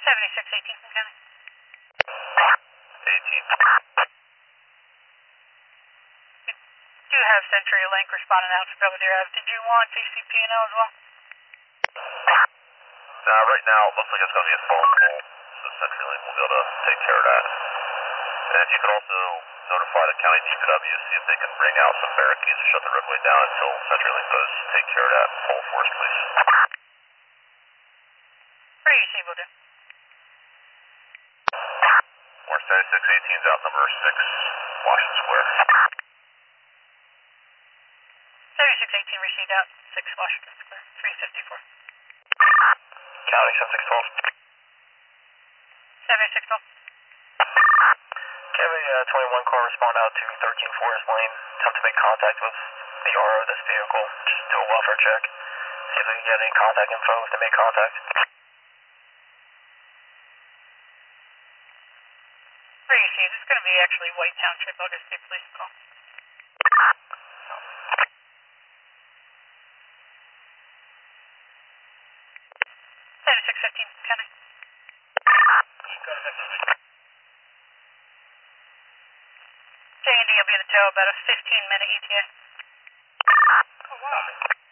7618 from County. 18. Do have CenturyLink responding out to Belvedere Ave. Did you want TCP&L as well? Right now, it looks like it's going to be a phone call, so CenturyLink will be able to take care of that. And you can also notify the county DPW, see if they can bring out some barricades and shut the roadway down until CenturyLink does take care of that pole for us, please. What are you able to do? We're 7618 is out number 6, Washington Square. 7618 received out, 6 Washington Square, 354. County 7612. 7612. Have a 21 car respond out to 13 Forest Lane. Attempt to make contact with the RO of this vehicle. Just do a welfare check. See if we can get any contact info if they make contact. Where you see, this is going to be actually White Township. I'll just do police call. 7615, County. J&D will be in the tow about a 15-minute ETA. Oh, wow.